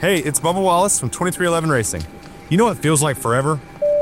Hey, it's Bubba Wallace from 2311 Racing. You know what feels like forever?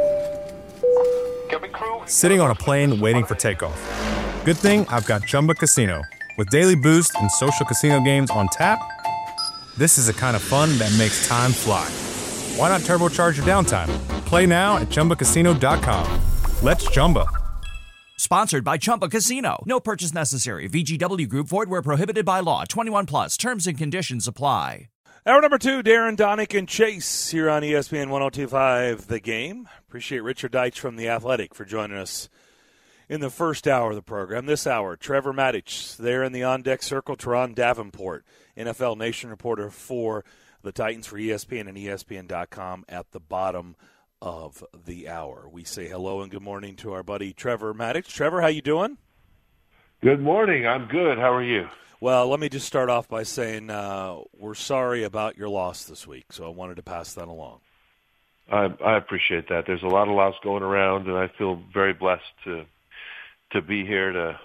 Sitting on a plane waiting for takeoff. Good thing I've got Chumba Casino. With daily boost and social casino games on tap, this is the kind of fun that makes time fly. Why not turbocharge your downtime? Play now at ChumbaCasino.com. Let's Chumba. Sponsored by Chumba Casino. No purchase necessary. VGW Group. Void where prohibited by law. 21 plus. Terms and conditions apply. Hour number 2, Darren, Donick, and Chase here on ESPN 102.5 The Game. Appreciate Richard Deitch from The Athletic for joining us in the first hour of the program. This hour, Trevor Maddich there in the on-deck circle. Teron Davenport, NFL Nation reporter for the Titans for ESPN and ESPN.com at the bottom of the hour. We say hello and good morning to our buddy Trevor Maddich. Trevor, how you doing? Good morning. I'm good. How are you? Well, let me just start off by saying we're sorry about your loss this week, so I wanted to pass that along. I appreciate that. There's a lot of loss going around, and I feel very blessed to be here to,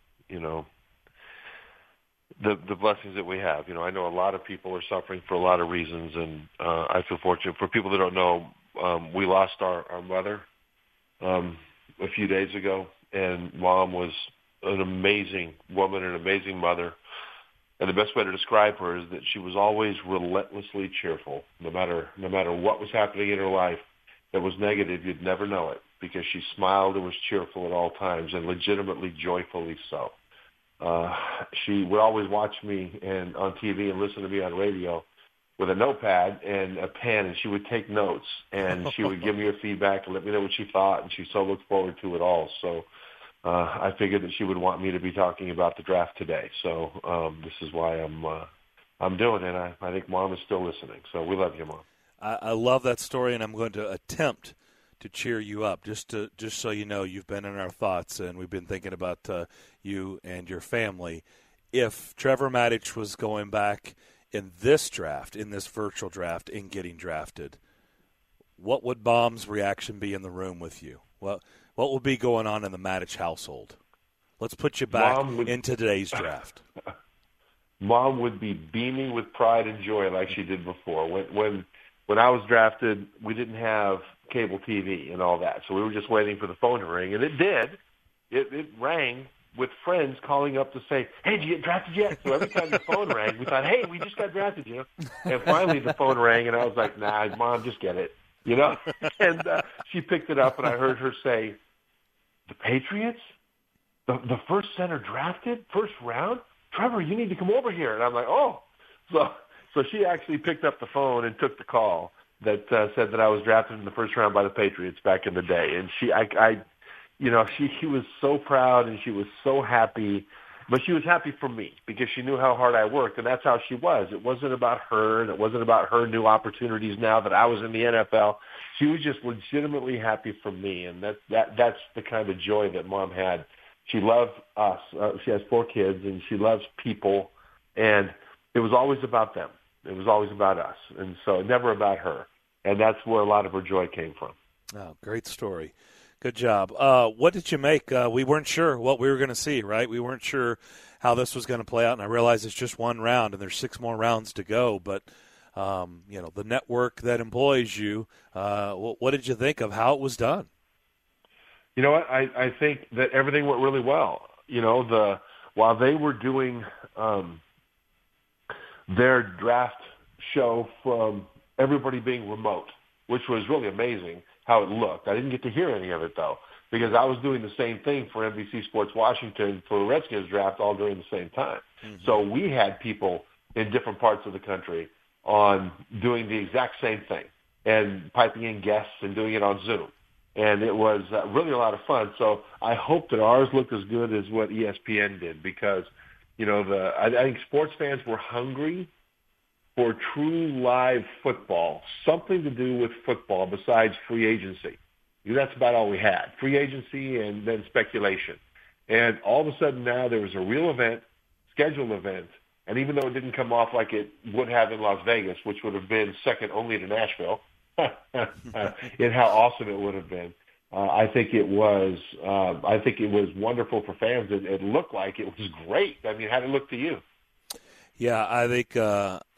the blessings that we have. I know a lot of people are suffering for a lot of reasons, and I feel fortunate. For people that don't know, we lost our mother a few days ago, and Mom was an amazing woman, an amazing mother. And the best way to describe her is that she was always relentlessly cheerful. No matter what was happening in her life that was negative, you'd never know it because she smiled and was cheerful at all times and legitimately joyfully so. She would always watch me on TV and listen to me on radio with a notepad and a pen, and she would take notes, and she would give me her feedback and let me know what she thought, and she so looked forward to it all. So I figured that she would want me to be talking about the draft today. So this is why I'm doing it. I think Mom is still listening. So we love you, Mom. I love that story, and I'm going to attempt to cheer you up, just so you know you've been in our thoughts, and we've been thinking about you and your family. If Trevor Maddich was going back in this draft, in this virtual draft, in getting drafted, what would Mom's reaction be in the room with you? What would be going on in the Maddich household? Let's put you back into today's draft. Mom would be beaming with pride and joy like she did before. When I was drafted, we didn't have cable TV and all that, so we were just waiting for the phone to ring, and it did. It rang with friends calling up to say, hey, did you get drafted yet? So every time the phone rang, we thought, hey, we just got drafted, And finally the phone rang, and I was like, nah, Mom, just get it, And she picked it up, and I heard her say, the Patriots? The first center drafted, first round? Trevor, you need to come over here. And I'm like, oh. So she actually picked up the phone and took the call that said that I was drafted in the first round by the Patriots back in the day. And she was so proud and she was so happy. But she was happy for me because she knew how hard I worked, and that's how she was. It wasn't about her, and it wasn't about her new opportunities now that I was in the NFL. She was just legitimately happy for me, and that's the kind of joy that Mom had. She loved us. She has 4 kids, and she loves people, and it was always about them. It was always about us, and so never about her, and that's where a lot of her joy came from. Oh, great story. Good job. What did you make? We weren't sure what we were going to see, right? We weren't sure how this was going to play out, and I realize it's just one round, and there's 6 more rounds to go. But, the network that employs you, what did you think of how it was done? You know what? I think that everything went really well. While they were doing their draft show from everybody being remote, which was really amazing, how it looked. I didn't get to hear any of it, though, because I was doing the same thing for NBC Sports Washington for the Redskins draft all during the same time. Mm-hmm. So we had people in different parts of the country on doing the exact same thing and piping in guests and doing it on Zoom. And it was really a lot of fun. So I hope that ours looked as good as what ESPN did because, I think sports fans were hungry for true live football, something to do with football besides free agency. That's about all we had, free agency and then speculation. And all of a sudden now there was a real event, scheduled event, and even though it didn't come off like it would have in Las Vegas, which would have been second only to Nashville, in how awesome it would have been, I think it was wonderful for fans. It looked like it was great. I mean, how did it look to you? Yeah, I think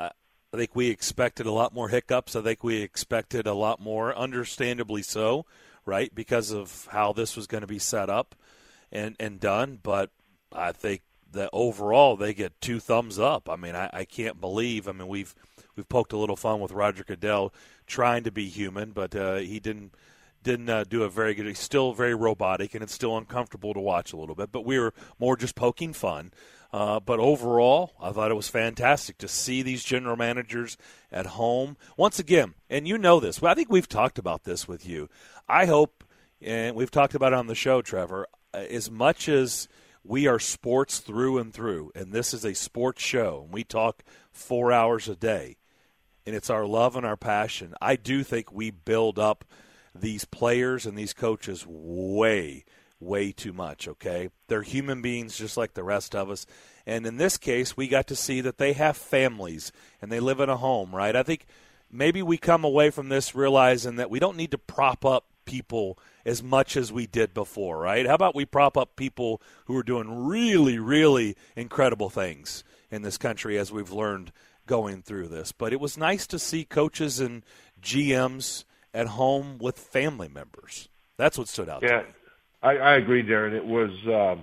I think we expected a lot more hiccups. I think we expected a lot more, understandably so, right, because of how this was going to be set up and done. But I think that overall they get 2 thumbs up. I mean, I can't believe. I mean, we've poked a little fun with Roger Goodell trying to be human, but he didn't do a very good. He's still very robotic, and it's still uncomfortable to watch a little bit. But we were more just poking fun. But overall, I thought it was fantastic to see these general managers at home. Once again, and you know this, I think we've talked about this with you. I hope, and we've talked about it on the show, Trevor, as much as we are sports through and through, and this is a sports show, and we talk 4 hours a day, and it's our love and our passion, I do think we build up these players and these coaches way too much, okay? They're human beings just like the rest of us. And in this case, we got to see that they have families and they live in a home, right? I think maybe we come away from this realizing that we don't need to prop up people as much as we did before, right? How about we prop up people who are doing really, really incredible things in this country as we've learned going through this. But it was nice to see coaches and GMs at home with family members. That's what stood out to me. I agree, Darren. It was.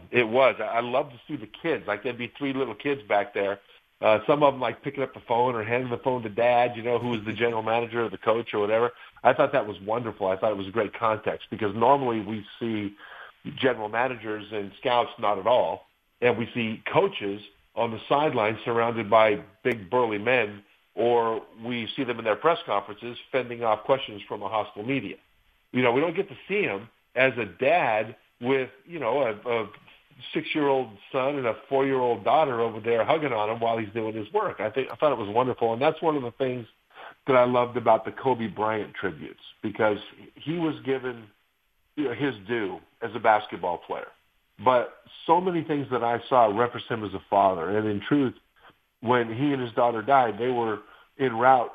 I love to see the kids. Like, there'd be 3 little kids back there. Some of them like picking up the phone or handing the phone to dad, who was the general manager or the coach or whatever. I thought that was wonderful. I thought it was a great context because normally we see general managers and scouts not at all, and we see coaches on the sidelines surrounded by big burly men, or we see them in their press conferences fending off questions from a hostile media. We don't get to see them as a dad with, a 6-year-old son and a 4-year-old daughter over there hugging on him while he's doing his work. I thought it was wonderful, and that's one of the things that I loved about the Kobe Bryant tributes, because he was given his due as a basketball player. But so many things that I saw reference him as a father, and in truth, when he and his daughter died, they were en route,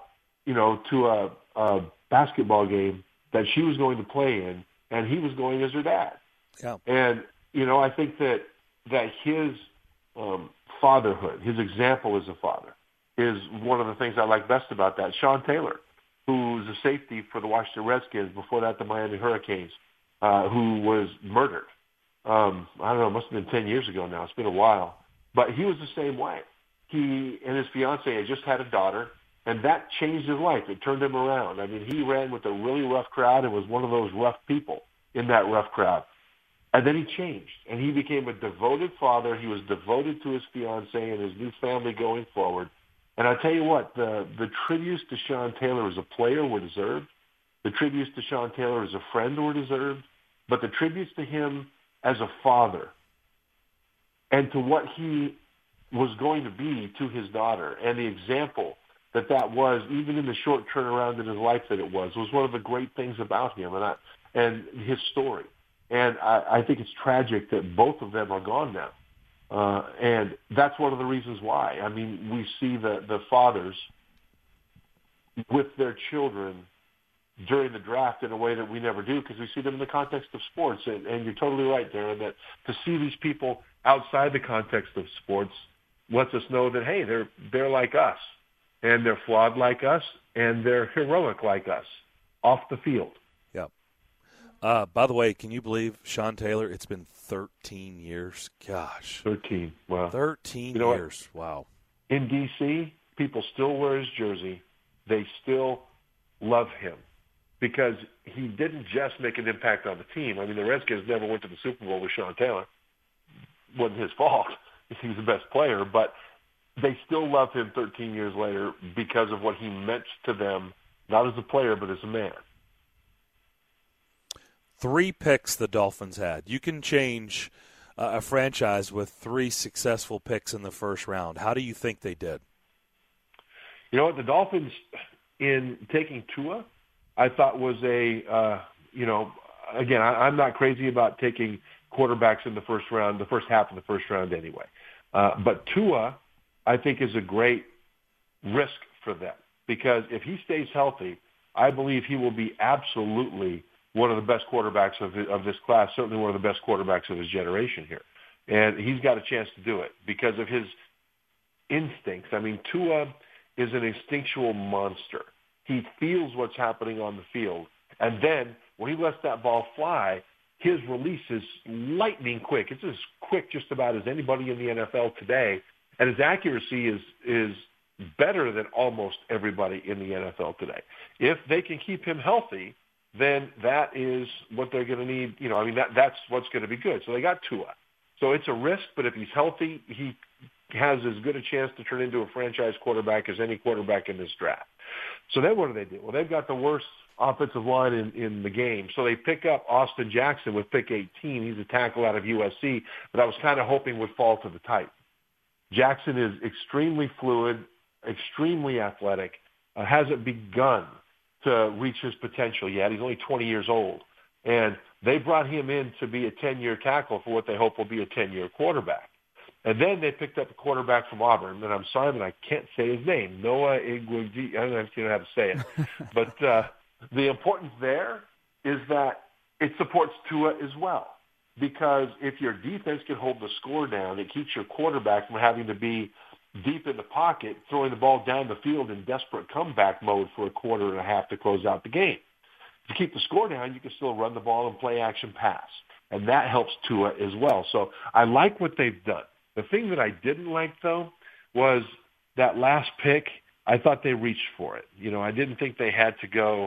to a basketball game that she was going to play in, and he was going as her dad. Yeah. And, I think that his fatherhood, his example as a father, is one of the things I like best about that. Sean Taylor, who's a safety for the Washington Redskins, before that the Miami Hurricanes, who was murdered. I don't know, it must have been 10 years ago now. It's been a while. But he was the same way. He and his fiancée had just had a daughter, and that changed his life. It turned him around. I mean, he ran with a really rough crowd and was one of those rough people in that rough crowd. And then he changed, and he became a devoted father. He was devoted to his fiancée and his new family going forward. And I tell you what, the tributes to Sean Taylor as a player were deserved. The tributes to Sean Taylor as a friend were deserved. But the tributes to him as a father and to what he was going to be to his daughter, and the example that was, even in the short turnaround in his life that it was one of the great things about him and his story. And I think it's tragic that both of them are gone now. And that's one of the reasons why. I mean, we see the fathers with their children during the draft in a way that we never do, because we see them in the context of sports. And you're totally right, Darren, that to see these people outside the context of sports lets us know that, hey, they're like us, and they're flawed like us, and they're heroic like us off the field. Yeah. By the way, can you believe, Sean Taylor, it's been 13 years? Gosh. 13. Wow. 13 years. What? Wow. In D.C., people still wear his jersey. They still love him because he didn't just make an impact on the team. I mean, the Redskins never went to the Super Bowl with Sean Taylor. It wasn't his fault. He was the best player, but they still love him 13 years later because of what he meant to them, not as a player, but as a man. 3 picks the Dolphins had. You can change a franchise with 3 successful picks in the first round. How do you think they did? You know what? The Dolphins, in taking Tua, I thought was again, I'm not crazy about taking quarterbacks in the first round, the first half of the first round anyway. But Tua, I think, is a great risk for them because if he stays healthy, I believe he will be absolutely one of the best quarterbacks of this class, certainly one of the best quarterbacks of his generation here. And he's got a chance to do it because of his instincts. I mean, Tua is an instinctual monster. He feels what's happening on the field. And then when he lets that ball fly, his release is lightning quick. It's as quick just about as anybody in the NFL today. And his accuracy is better than almost everybody in the NFL today. If they can keep him healthy, then that is what they're going to need. That's what's going to be good. So they got Tua. So it's a risk, but if he's healthy, he has as good a chance to turn into a franchise quarterback as any quarterback in this draft. So then what do? Well, they've got the worst offensive line in the game. So they pick up Austin Jackson with pick 18. He's a tackle out of USC, but I was kind of hoping would fall to the Titans. Jackson is extremely fluid, extremely athletic, hasn't begun to reach his potential yet. He's only 20 years old. And they brought him in to be a 10-year tackle for what they hope will be a 10-year quarterback. And then they picked up a quarterback from Auburn, and I'm sorry, but I can't say his name, Noah Igwebuike. I don't know if you know how to say it. But the importance there is that it supports Tua as well. Because if your defense can hold the score down, it keeps your quarterback from having to be deep in the pocket, throwing the ball down the field in desperate comeback mode for a quarter and a half to close out the game. To keep the score down, you can still run the ball and play action pass. And that helps Tua as well. So I like what they've done. The thing that I didn't like, though, was that last pick. I thought they reached for it. I didn't think they had to go.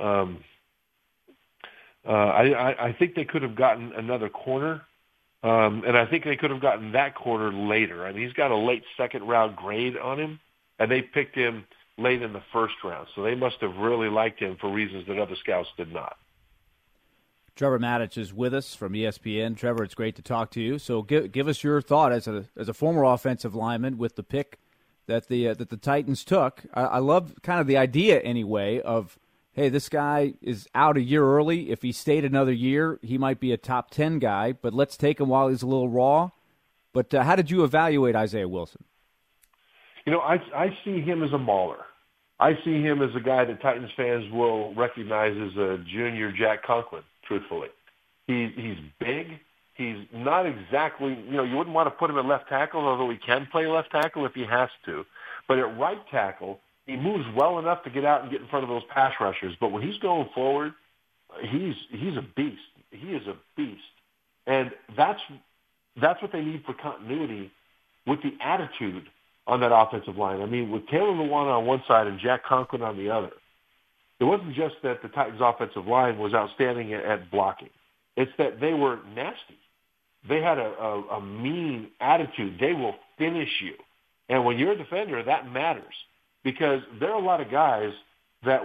I think they could have gotten another corner, and I think they could have gotten that corner later. I mean, he's got a late second-round grade on him, and they picked him late in the first round. So they must have really liked him for reasons that other scouts did not. Trevor Matich is with us from ESPN. Trevor, it's great to talk to you. So give us your thought as a former offensive lineman with the pick that the Titans took. I love kind of the idea anyway of, hey, this guy is out a year early. If he stayed another year, he might be a top 10 guy, but let's take him while he's a little raw. But how did you evaluate Isaiah Wilson? I see him as a mauler. I see him as a guy that Titans fans will recognize as a junior Jack Conklin, truthfully. He's big. He's not exactly, you wouldn't want to put him at left tackle, although he can play left tackle if he has to. But at right tackle, he moves well enough to get out and get in front of those pass rushers. But when he's going forward, he's a beast. He is a beast. And that's what they need for continuity with the attitude on that offensive line. I mean, with Taylor Lewan on one side and Jack Conklin on the other, it wasn't just that the Titans' offensive line was outstanding at blocking. It's that they were nasty. They had a mean attitude. They will finish you. And when you're a defender, that matters because there are a lot of guys that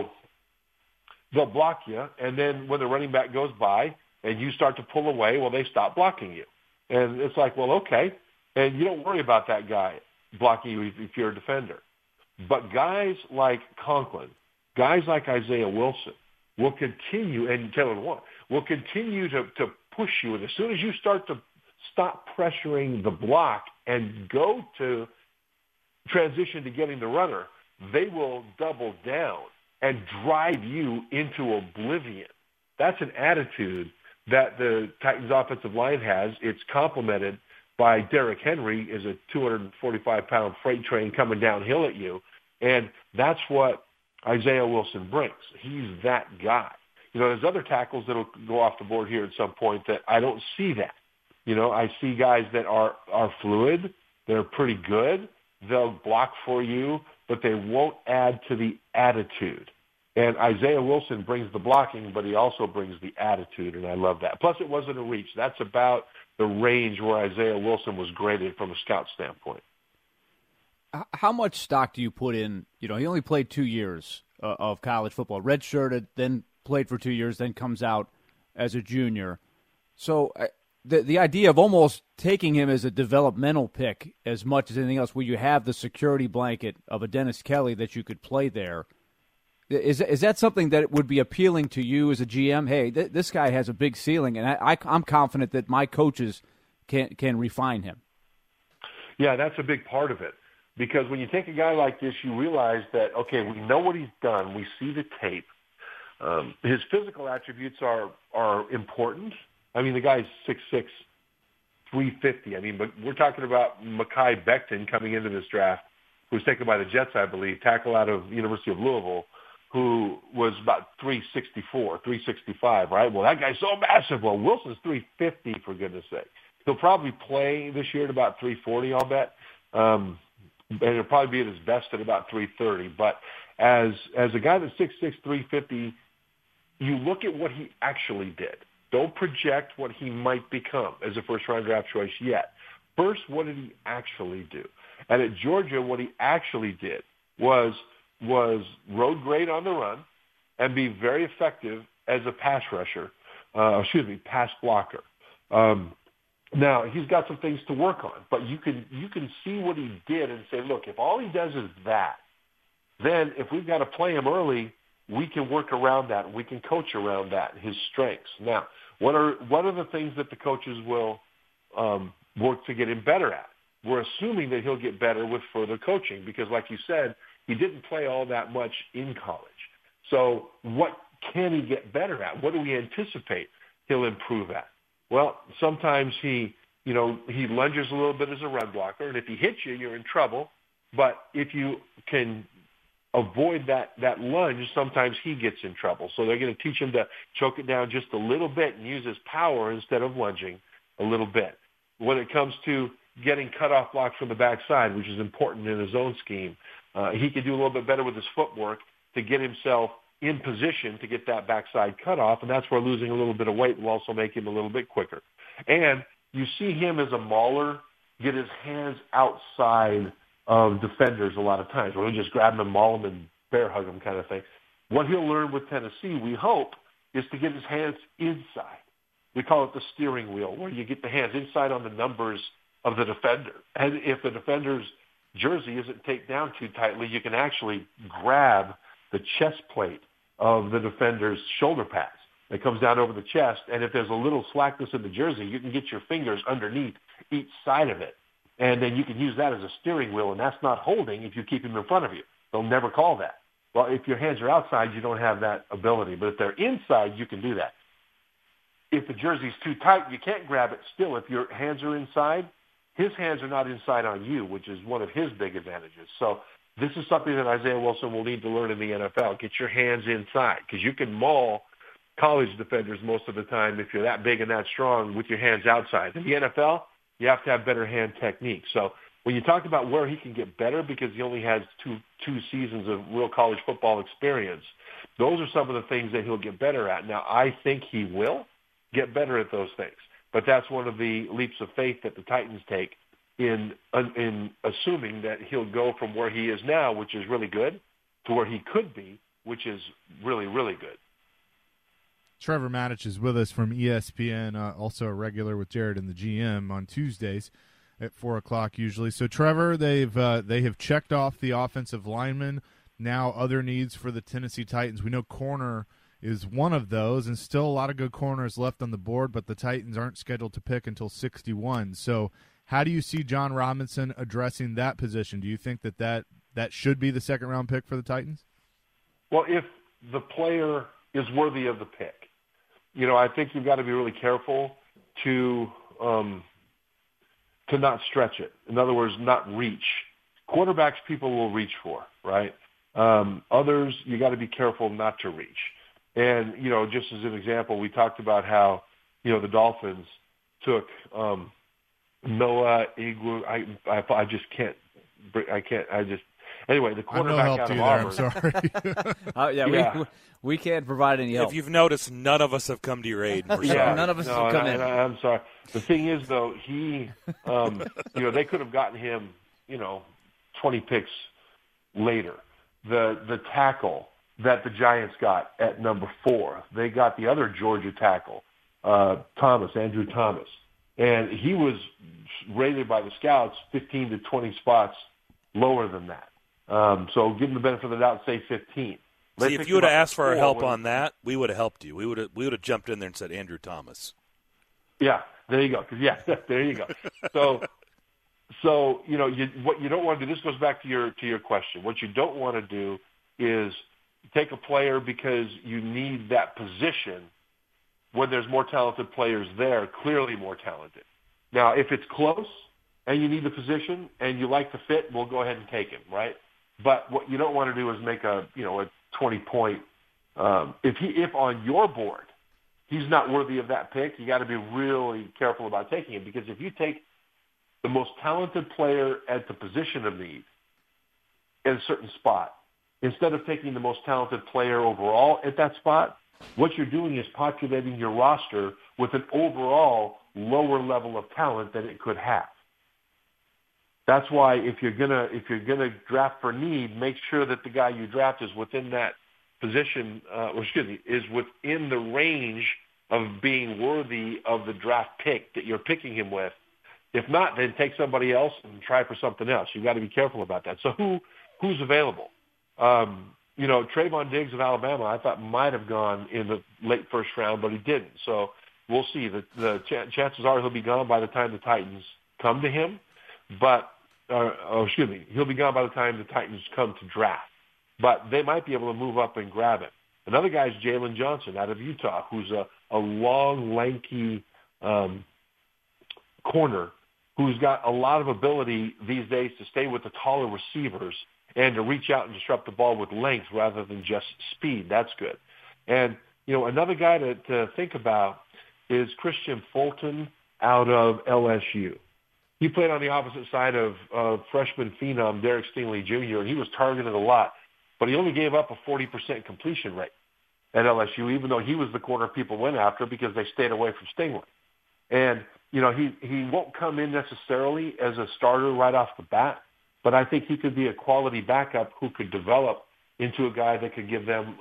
they'll block you, and then when the running back goes by and you start to pull away, well, they stop blocking you. And it's like, well, okay. And you don't worry about that guy blocking you if you're a defender. But guys like Conklin, guys like Isaiah Wilson will continue, and Taylor Lewan, will continue to push you. And as soon as you start to stop pressuring the block and go to transition to getting the runner, they will double down and drive you into oblivion. That's an attitude that the Titans offensive line has. It's complemented by Derrick Henry as a 245-pound freight train coming downhill at you. And that's what Isaiah Wilson brings. He's that guy. There's other tackles that will go off the board here at some point that I don't see that. I see guys that are fluid. They're pretty good. They'll block for you, but they won't add to the attitude. And Isaiah Wilson brings the blocking, but he also brings the attitude, and I love that. Plus, it wasn't a reach. That's about the range where Isaiah Wilson was graded from a scout standpoint. How much stock do you put in? He only played 2 years of college football, redshirted, then played for 2 years, then comes out as a junior. So the idea of almost taking him as a developmental pick as much as anything else, where you have the security blanket of a Dennis Kelly that you could play there, is that something that would be appealing to you as a GM? Hey, this guy has a big ceiling, and I'm confident that my coaches can refine him. Yeah, that's a big part of it. Because when you take a guy like this, you realize that, okay, we know what he's done. We see the tape. His physical attributes are important. I mean, the guy's 6'6", 350. I mean, but we're talking about Mekhi Becton coming into this draft, who was taken by the Jets, I believe, tackle out of University of Louisville, who was about 364, 365, right? Well, that guy's so massive. Well, Wilson's 350, for goodness sake. He'll probably play this year at about 340, I'll bet. And he'll probably be at his best at about 330. But as a guy that's 6'6", 350, you look at what he actually did. Don't project what he might become as a first-round draft choice yet. First, what did he actually do? And at Georgia, what he actually did was road grade on the run and be very effective as a pass rusher, pass blocker. Now, he's got some things to work on, but you can see what he did and say, look, if all he does is that, then if we've got to play him early, we can work around that. We can coach around that, his strengths. Now, what are the things that the coaches will work to get him better at? We're assuming that he'll get better with further coaching because, like you said, he didn't play all that much in college. So what can he get better at? What do we anticipate he'll improve at? Well, sometimes he lunges a little bit as a run blocker, and if he hits you, you're in trouble. But if you can avoid that lunge, sometimes he gets in trouble. So they're going to teach him to choke it down just a little bit and use his power instead of lunging a little bit. When it comes to getting cutoff blocks from the backside, which is important in his own scheme, he can do a little bit better with his footwork to get himself in position to get that backside cutoff, and that's where losing a little bit of weight will also make him a little bit quicker. And you see him as a mauler get his hands outside of defenders a lot of times, where he'll just grab them and maul them and bear hug them kind of thing. What he'll learn with Tennessee, we hope, is to get his hands inside. We call it the steering wheel, where you get the hands inside on the numbers of the defender. And if the defender's jersey isn't taped down too tightly, you can actually grab the chest plate of the defender's shoulder pads that comes down over the chest. And if there's a little slackness in the jersey, you can get your fingers underneath each side of it. And then you can use that as a steering wheel, and that's not holding if you keep him in front of you. They'll never call that. Well, if your hands are outside, you don't have that ability. But if they're inside, you can do that. If the jersey's too tight, you can't grab it still. If your hands are inside, his hands are not inside on you, which is one of his big advantages. So this is something that Isaiah Wilson will need to learn in the NFL. Get your hands inside, because you can maul college defenders most of the time if you're that big and that strong with your hands outside. In the NFL, you have to have better hand technique. So when you talk about where he can get better, because he only has two seasons of real college football experience, those are some of the things that he'll get better at. Now, I think he will get better at those things, but that's one of the leaps of faith that the Titans take in assuming that he'll go from where he is now, which is really good, to where he could be, which is really, really good. Trevor Matich is with us from ESPN, also a regular with Jared and the GM on Tuesdays at 4 o'clock usually. So, Trevor, they have checked off the offensive linemen. Now other needs for the Tennessee Titans. We know corner is one of those, and still a lot of good corners left on the board, but the Titans aren't scheduled to pick until 61. So how do you see John Robinson addressing that position? Do you think that should be the second-round pick for the Titans? Well, if the player is worthy of the pick, I think you've got to be really careful to not stretch it. In other words, not reach. Quarterbacks people will reach for, right? Others, you got to be careful not to reach. And, just as an example, we talked about how, the Dolphins took Noah Igwu. I just can't. Anyway, the quarterback out of Auburn. I'm sorry. We can't provide any help. If you've noticed, none of us have come to your aid. None of us have come in. I'm sorry. The thing is, though, he, they could have gotten him, 20 picks later. The tackle that the Giants got at number 4, they got the other Georgia tackle, Andrew Thomas. And he was rated by the scouts 15 to 20 spots lower than that. So give him the benefit of the doubt, say 15. See, if you would have asked for our help on that, we would have helped you. We would have jumped in there and said Andrew Thomas. Yeah, there you go. There you go. So what you don't want to do. This goes back to your question. What you don't want to do is take a player because you need that position when there's more talented players there, clearly more talented. Now, if it's close, and you need the position and you like the fit, we'll go ahead and take him, right? But what you don't want to do is make a 20-point. If on your board he's not worthy of that pick, you got to be really careful about taking him, because if you take the most talented player at the position of need in a certain spot, instead of taking the most talented player overall at that spot, what you're doing is populating your roster with an overall lower level of talent than it could have. That's why if you're gonna draft for need, make sure that the guy you draft is within that position, is within the range of being worthy of the draft pick that you're picking him with. If not, then take somebody else and try for something else. You've got to be careful about that. So who's available? Trayvon Diggs of Alabama, I thought might have gone in the late first round, but he didn't. So we'll see. The chances are he'll be gone by the time the Titans come to him. He'll be gone by the time the Titans come to draft. But they might be able to move up and grab him. Another guy is Jalen Johnson out of Utah, who's a long, lanky corner who's got a lot of ability these days to stay with the taller receivers and to reach out and disrupt the ball with length rather than just speed. That's good. And, another guy to think about is Christian Fulton out of LSU. He played on the opposite side of freshman phenom Derek Stingley Jr., and he was targeted a lot, but he only gave up a 40% completion rate at LSU, even though he was the corner people went after because they stayed away from Stingley. And, he won't come in necessarily as a starter right off the bat, but I think he could be a quality backup who could develop into a guy that could give them,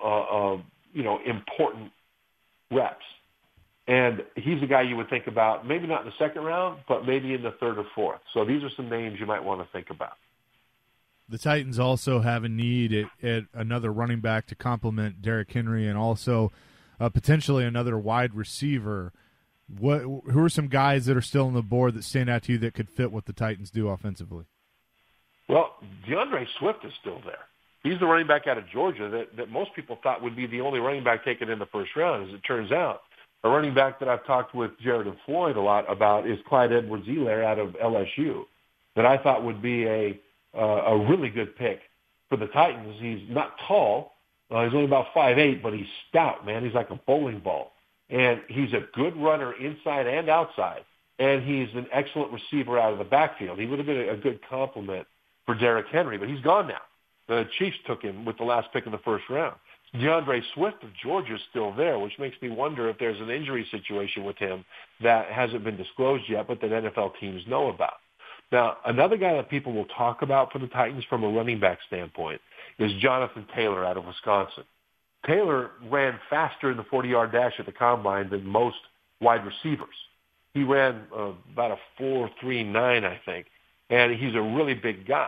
important reps. And he's a guy you would think about, maybe not in the second round, but maybe in the third or fourth. So these are some names you might want to think about. The Titans also have a need at another running back to complement Derrick Henry, and also potentially another wide receiver. Who are some guys that are still on the board that stand out to you that could fit what the Titans do offensively? Well, DeAndre Swift is still there. He's the running back out of Georgia that most people thought would be the only running back taken in the first round. As it turns out, a running back that I've talked with Jared and Floyd a lot about is Clyde Edwards-Helaire out of LSU, that I thought would be a really good pick for the Titans. He's not tall. He's only about 5'8", but he's stout, man. He's like a bowling ball. And he's a good runner inside and outside, and he's an excellent receiver out of the backfield. He would have been a good complement for Derrick Henry, but he's gone now. The Chiefs took him with the last pick in the first round. DeAndre Swift of Georgia is still there, which makes me wonder if there's an injury situation with him that hasn't been disclosed yet, but that NFL teams know about. Now, another guy that people will talk about for the Titans from a running back standpoint is Jonathan Taylor out of Wisconsin. Taylor ran faster in the 40-yard dash at the combine than most wide receivers. He ran about a 4.39, I think, and he's a really big guy,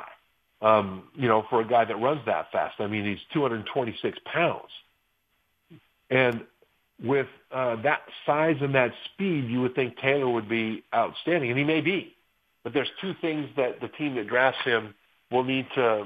for a guy that runs that fast. I mean, he's 226 pounds. And with that size and that speed, you would think Taylor would be outstanding, and he may be. But there's two things that the team that drafts him will need to,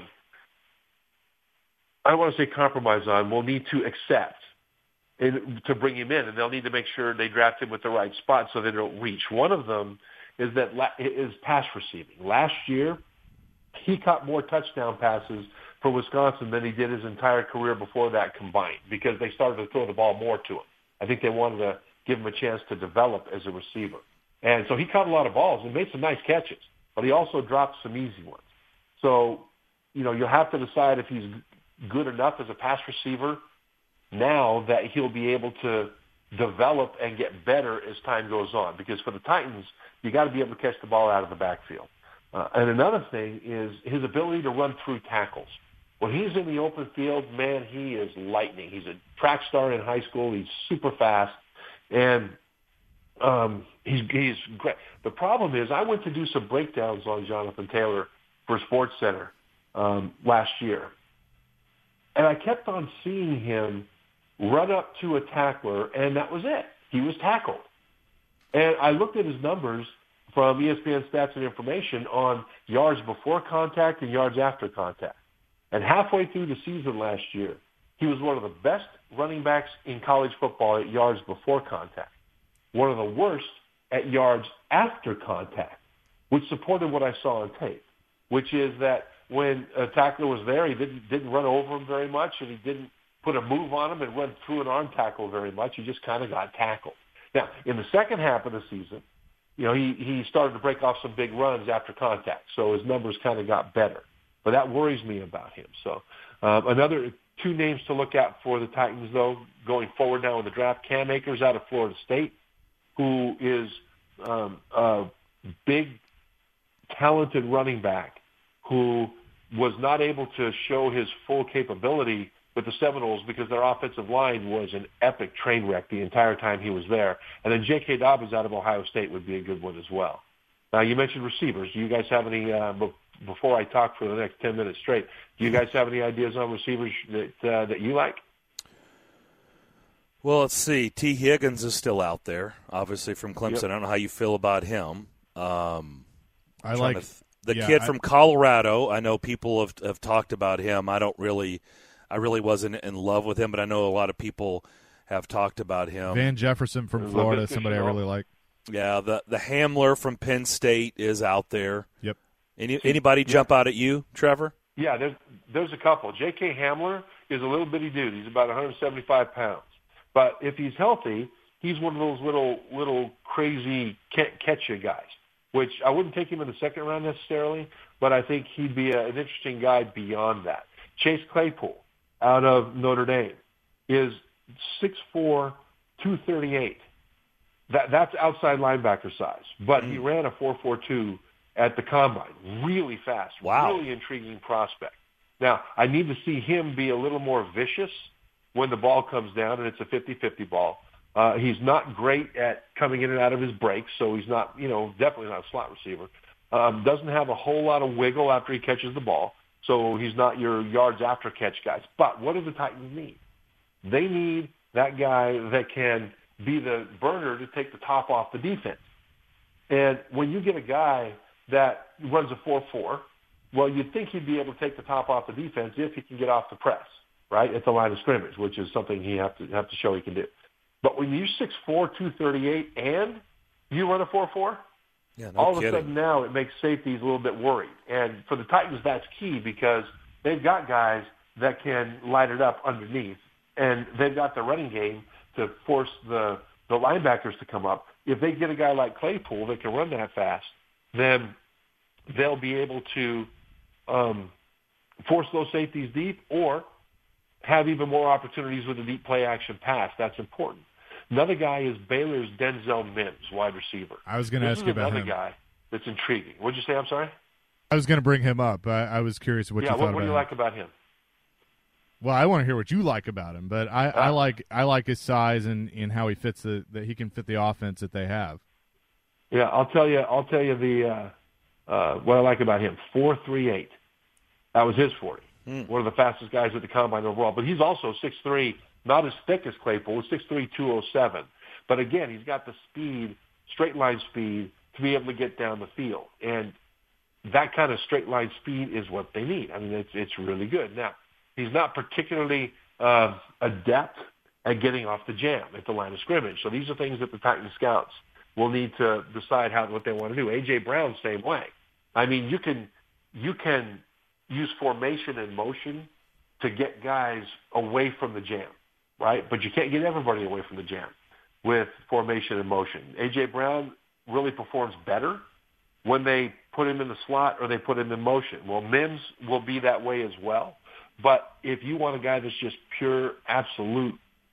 I don't want to say compromise on, will need to accept to bring him in, and they'll need to make sure they draft him with the right spot so they don't reach. One of them is pass receiving. Last year, he caught more touchdown passes for Wisconsin than he did his entire career before that combined, because they started to throw the ball more to him. I think they wanted to give him a chance to develop as a receiver. And so he caught a lot of balls and made some nice catches, but he also dropped some easy ones. So, you'll have to decide if he's good enough as a pass receiver now that he'll be able to develop and get better as time goes on. Because for the Titans, you got to be able to catch the ball out of the backfield. And another thing is his ability to run through tackles. When he's in the open field, man, he is lightning. He's a track star in high school. He's super fast, and he's great. The problem is I went to do some breakdowns on Jonathan Taylor for SportsCenter last year, and I kept on seeing him run up to a tackler, and that was it. He was tackled. And I looked at his numbers from ESPN Stats and Information on yards before contact and yards after contact. And halfway through the season last year, he was one of the best running backs in college football at yards before contact, one of the worst at yards after contact. which supported what I saw on tape, which is that when a tackler was there, he didn't run over him very much, and he didn't put a move on him and run through an arm tackle very much. He just kind of got tackled. Now, in the second half of the season, he started to break off some big runs after contact, so his numbers kind of got better. But that worries me about him. So another two names to look at for the Titans, though, going forward now in the draft. Cam Akers out of Florida State, who is a big, talented running back who was not able to show his full capability with the Seminoles because their offensive line was an epic train wreck the entire time he was there. And then J.K. Dobbins out of Ohio State would be a good one as well. Now, you mentioned receivers. Do you guys have any, before I talk for the next 10 minutes straight, do you guys have any ideas on receivers that you like? Well, let's see. T. Higgins is still out there, obviously, from Clemson. Yep. I don't know how you feel about him. I like the kid from Colorado. I know people have talked about him. I really wasn't in love with him, but I know a lot of people have talked about him. Van Jefferson from Florida, somebody I really like. Yeah, the Hamler from Penn State is out there. Yep. Anybody jump out at you, Trevor? Yeah, there's a couple. J.K. Hamler is a little bitty dude. He's about 175 pounds. But if he's healthy, he's one of those little crazy catch-you guys, which I wouldn't take him in the second round necessarily, but I think he'd be an interesting guy beyond that. Chase Claypool out of Notre Dame is 6'4", 238. That's outside linebacker size, but he ran a 4.42 at the combine. Really fast. Wow. Really intriguing prospect. Now, I need to see him be a little more vicious when the ball comes down, and it's a 50-50 ball. He's not great at coming in and out of his breaks, so he's not, definitely not a slot receiver. Doesn't have a whole lot of wiggle after he catches the ball, so he's not your yards after catch guys. But what do the Titans need? They need that guy that can be the burner to take the top off the defense. And when you get a guy that runs a 4.4, well, you'd think he'd be able to take the top off the defense if he can get off the press, right, at the line of scrimmage, which is something he have to show he can do. But when you're 6'4", 238, and you run a 4.4, all of a sudden now it makes safeties a little bit worried. And for the Titans, that's key because they've got guys that can light it up underneath, and they've got the running game to force the linebackers to come up. If they get a guy like Claypool that can run that fast, then they'll be able to force those safeties deep or have even more opportunities with the deep play action pass. That's important. Another guy is Baylor's Denzel Mims, wide receiver. I was going to ask you about him. Another guy that's intriguing. What'd you say? I'm sorry? I was going to bring him up. I was curious what you thought about him. What do you like about him? Well, I want to hear what you like about him, but I like his size and how he fits that he can fit the offense that they have. Yeah, I'll tell you the what I like about him. 4.38. That was his 40. One of the fastest guys at the combine overall. But he's also 6'3", not as thick as Claypool, 6'3", 207. But again, he's got the speed, straight line speed, to be able to get down the field. And that kind of straight line speed is what they need. I mean, it's really good. Now, he's not particularly adept at getting off the jam at the line of scrimmage. So these are things that the Titan scouts will need to decide what they want to do. A.J. Brown, same way. I mean, you can use formation and motion to get guys away from the jam, right? But you can't get everybody away from the jam with formation and motion. A.J. Brown really performs better when they put him in the slot or they put him in motion. Well, Mims will be that way as well. But if you want a guy that's just pure, absolute,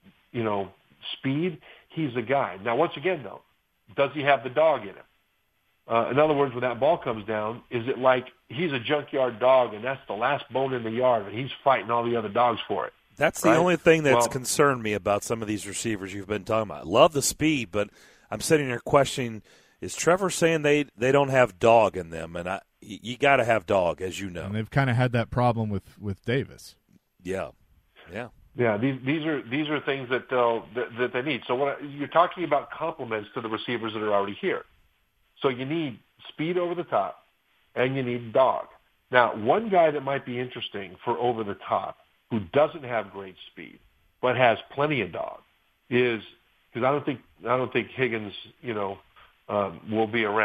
speed, he's the guy. Now, once again, though, does he have the dog in him? In other words, when that ball comes down, is it like he's a junkyard dog and that's the last bone in the yard and he's fighting all the other dogs for it? That's the only thing that's concerned me about some of these receivers you've been talking about. I love the speed, but I'm sitting here questioning, is Trevor saying they don't have dog in them? And you got to have dog, as you know. And they've kind of had that problem with Davis. Yeah. Yeah, these are things that they need. So you're talking about complements to the receivers that are already here. So you need speed over the top, and you need dog. Now, one guy that might be interesting for over the top who doesn't have great speed but has plenty of dog is, because I don't think Higgins will be around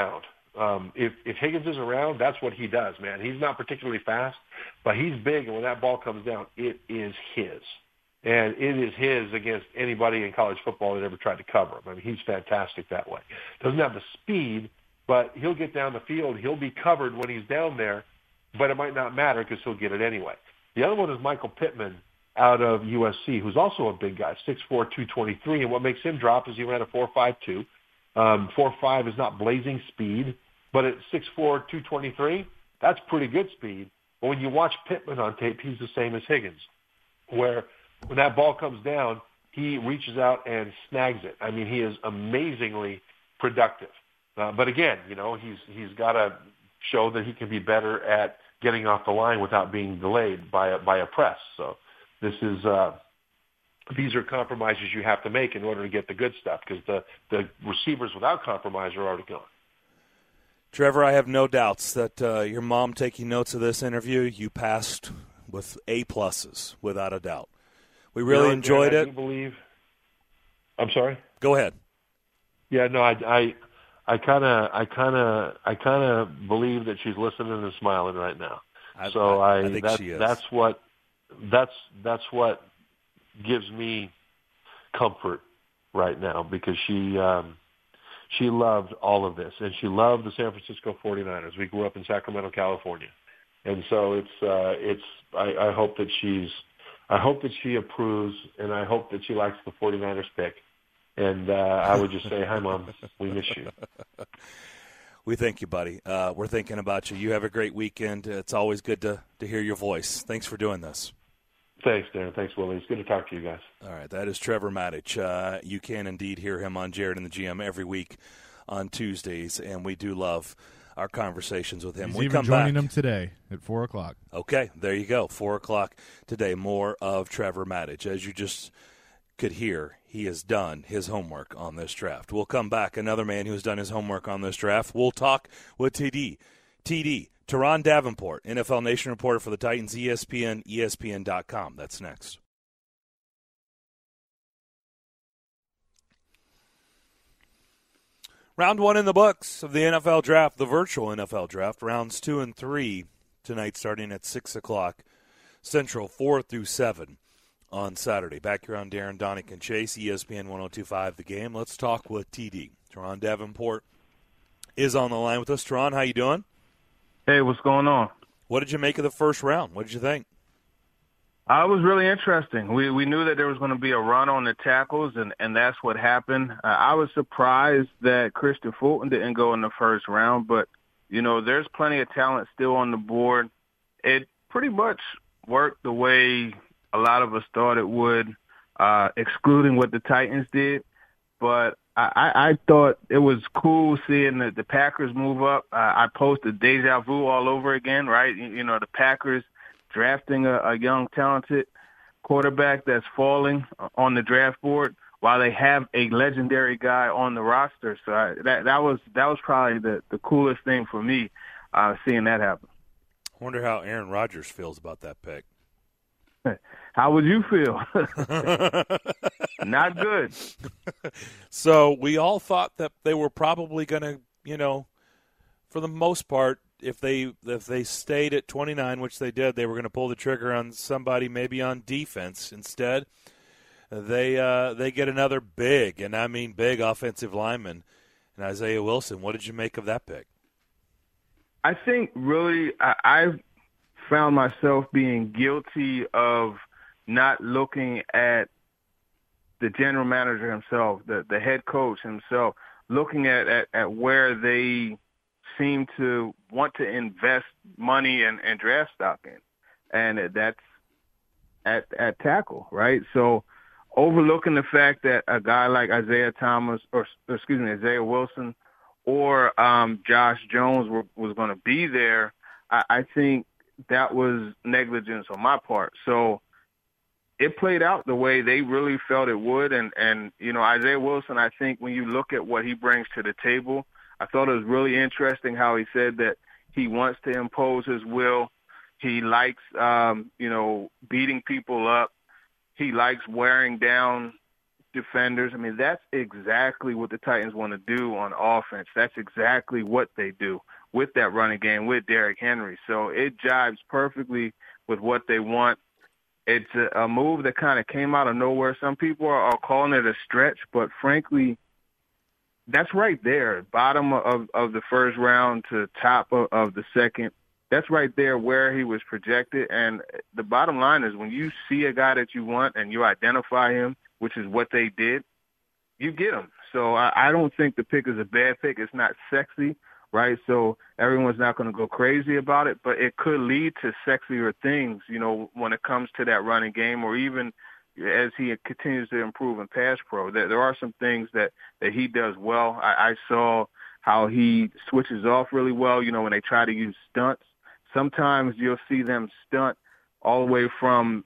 If Higgins is around, that's what he does, man. He's not particularly fast, but he's big, and when that ball comes down, it is his. And it is his against anybody in college football that ever tried to cover him. I mean, he's fantastic that way. Doesn't have the speed, but he'll get down the field. He'll be covered when he's down there, but it might not matter because he'll get it anyway. The other one is Michael Pittman out of USC, who's also a big guy, 6'4", 223, and what makes him drop is he ran a 4.52. 4.5 is not blazing speed, but at 6'4", 223, that's pretty good speed. But when you watch Pittman on tape, he's the same as Higgins, where when that ball comes down, he reaches out and snags it. I mean, he is amazingly productive. But again, he's got to show that he can be better at getting off the line without being delayed by a press. So these are compromises you have to make in order to get the good stuff, because the receivers without compromise are already gone. Trevor, I have no doubts that your mom taking notes of this interview, you passed with A+, without a doubt. We really enjoyed it. I'm sorry? Go ahead. Yeah, no, I kind of believe that she's listening and smiling right now. I think she is. That's what gives me comfort right now, because she loved all of this, and she loved the San Francisco 49ers. We grew up in Sacramento, California, and so I hope that she approves, and I hope that she likes the 49ers pick. And I would just say, hi, Mom, we miss you. We thank you, buddy. We're thinking about you. You have a great weekend. It's always good to hear your voice. Thanks for doing this. Thanks, Darren. Thanks, Willie. It's good to talk to you guys. All right, that is Trevor Matich. You can indeed hear him on Jared and the GM every week on Tuesdays, and we do love our conversations with him. He's even joining him today at 4 o'clock. Okay, there you go. 4 o'clock today, more of Trevor Matich. As you just could hear, he has done his homework on this draft. We'll come back. Another man who's done his homework on this draft. We'll talk with TD, Teron Davenport, NFL Nation reporter for the Titans, ESPN, ESPN.com. That's next. Round 1 in the books of the NFL draft, the virtual NFL draft. Rounds 2 and 3 tonight starting at 6 o'clock Central, 4 through 7 on Saturday. Back here on Darren, Donick, and Chase, ESPN 102.5 The Game. Let's talk with TD. Teron Davenport is on the line with us. Teron, how you doing? Hey, what's going on? What did you make of the first round? What did you think? It was really interesting. We knew that there was going to be a run on the tackles, and that's what happened. I was surprised that Christian Fulton didn't go in the first round, but, there's plenty of talent still on the board. It pretty much worked the way a lot of us thought it would, excluding what the Titans did. But I thought it was cool seeing the Packers move up. I posted deja vu all over again, right? The Packers drafting a young, talented quarterback that's falling on the draft board while they have a legendary guy on the roster. So that was probably the coolest thing for me, seeing that happen. I wonder how Aaron Rodgers feels about that pick. How would you feel? Not good. So we all thought that they were probably going to, for the most part, if they stayed at 29, which they did, they were going to pull the trigger on somebody maybe on defense. Instead, they get another big, and I mean big, offensive lineman, and Isaiah Wilson. What did you make of that pick? I think really I've found myself being guilty of not looking at the general manager himself, the head coach himself, looking at where they seem to want to invest money and draft stock in. And that's at tackle, right? So overlooking the fact that a guy like Isaiah Wilson or Josh Jones was going to be there, I think that was negligence on my part. So it played out the way they really felt it would. And Isaiah Wilson, I think when you look at what he brings to the table, I thought it was really interesting how he said that he wants to impose his will. He likes, beating people up. He likes wearing down defenders. I mean, that's exactly what the Titans want to do on offense. That's exactly what they do with that running game with Derrick Henry. So it jives perfectly with what they want. It's a move that kind of came out of nowhere. Some people are calling it a stretch, but frankly, that's right there, bottom of the first round to top of the second. That's right there where he was projected. And the bottom line is when you see a guy that you want and you identify him, which is what they did, you get him. So I don't think the pick is a bad pick. It's not sexy, right? So everyone's not going to go crazy about it, but it could lead to sexier things, you know, when it comes to that running game, or even as he continues to improve in pass pro. There are some things that he does well. I saw how he switches off really well, you know, when they try to use stunts. Sometimes you'll see them stunt all the way from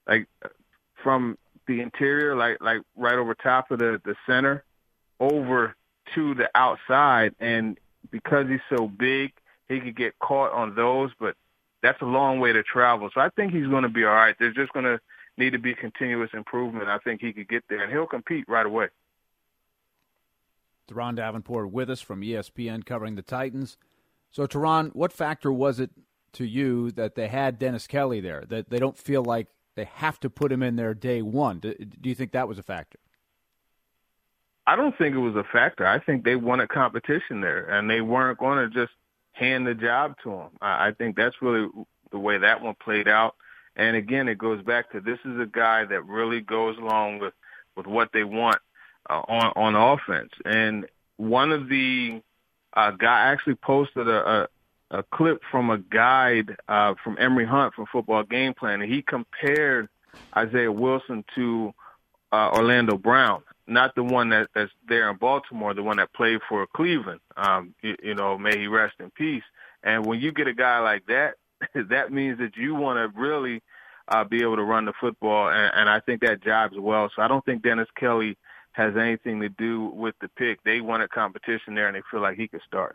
the interior, like right over top of the center, over to the outside. And because he's so big, he could get caught on those, but that's a long way to travel. So I think he's going to be all right. There's just going to need to be continuous improvement. I think he could get there, and he'll compete right away. Teron Davenport with us from ESPN covering the Titans. So, Teron, what factor was it to you that they had Dennis Kelly there, that they don't feel like they have to put him in there day one? Do you think that was a factor? I don't think it was a factor. I think they wanted competition there, and they weren't going to just hand the job to him. I think that's really the way that one played out. And, again, it goes back to this is a guy that really goes along with what they want on offense. And one of the guy actually posted a clip from a guide from Emory Hunt from Football Game Plan, and he compared Isaiah Wilson to Orlando Brown, not the one that's there in Baltimore, the one that played for Cleveland. You know, may he rest in peace. And when you get a guy like that, that means that you want to really be able to run the football, and I think that jibes well. So I don't think Dennis Kelly has anything to do with the pick. They wanted competition there, and they feel like he could start.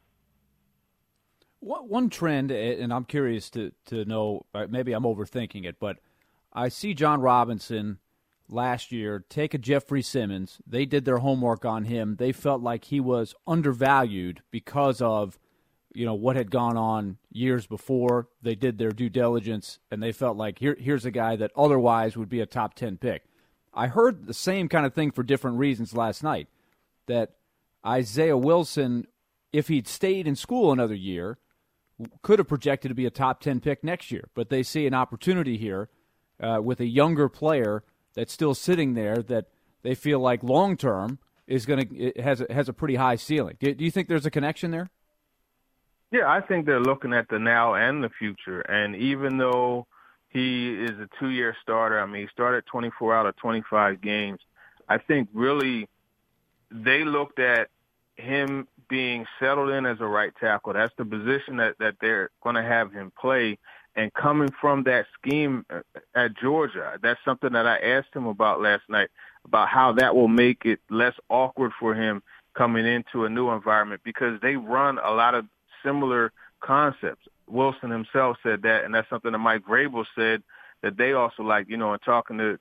One trend, and I'm curious to know, maybe I'm overthinking it, but I see John Robinson last year take a Jeffrey Simmons. They did their homework on him. They felt like he was undervalued because of, you know, what had gone on years before. They did their due diligence, and they felt like here's a guy that otherwise would be a top 10 pick. I heard the same kind of thing for different reasons last night, that Isaiah Wilson, if he'd stayed in school another year, could have projected to be a top 10 pick next year. But they see an opportunity here with a younger player that's still sitting there that they feel like long-term is has a pretty high ceiling. Do you think there's a connection there? Yeah, I think they're looking at the now and the future. And even though he is a 2-year starter, I mean, he started 24 out of 25 games, I think really they looked at him being settled in as a right tackle. That's the position that they're going to have him play. And coming from that scheme at Georgia, that's something that I asked him about last night, about how that will make it less awkward for him coming into a new environment, because they run a lot of similar concepts. Wilson himself said that, and that's something that Mike Vrabel said that they also like, you know, in talking to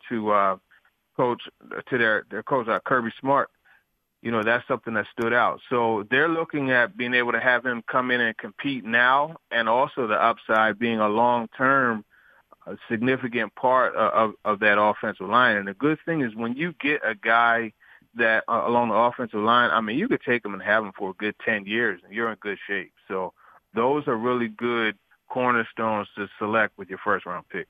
their coach, Kirby Smart. You know, that's something that stood out. So they're looking at being able to have him come in and compete now, and also the upside being a long-term significant part of that offensive line. And the good thing is when you get a guy that along the offensive line, I mean, you could take him and have him for a good 10 years, and you're in good shape. So those are really good cornerstones to select with your first-round pick.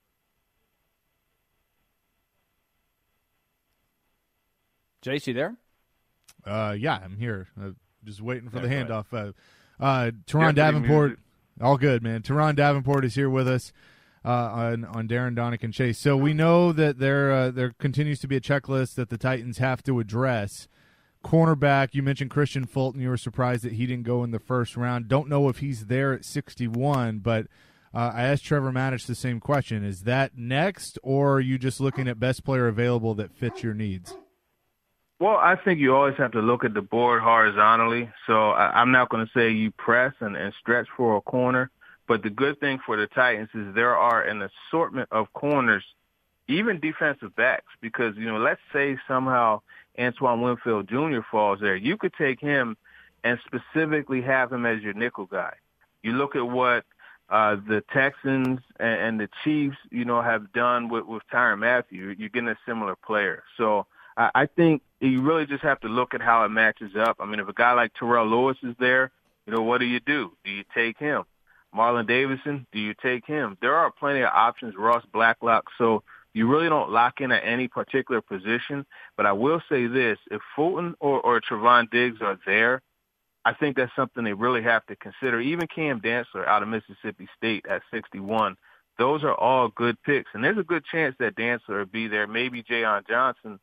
Jace, you there? Yeah, I'm here. Just waiting for the handoff. Teron Davenport, all good, man. Teron Davenport is here with us on Darren, Donick, and Chase. So we know that there continues to be a checklist that the Titans have to address. Cornerback, you mentioned Christian Fulton. You were surprised that he didn't go in the first round. Don't know if he's there at 61, but I asked Trevor Maddich the same question. Is that next, or are you just looking at best player available that fits your needs? Well, I think you always have to look at the board horizontally. So I'm not going to say you press and stretch for a corner. But the good thing for the Titans is there are an assortment of corners even defensive backs, because, let's say somehow Antoine Winfield Jr. falls there. You could take him and specifically have him as your nickel guy. You look at what the Texans and the Chiefs, have done with Tyrann Mathieu. You're getting a similar player. So I think you really just have to look at how it matches up. I mean, if a guy like Terrell Lewis is there, what do? Do you take him? Marlon Davidson, do you take him? There are plenty of options, Ross Blacklock. So you really don't lock in at any particular position. But I will say this, if Fulton or Trevon Diggs are there, I think that's something they really have to consider. Even Cam Dantzler out of Mississippi State at 61, those are all good picks. And there's a good chance that Dantzler will be there. Maybe Jalen Johnson,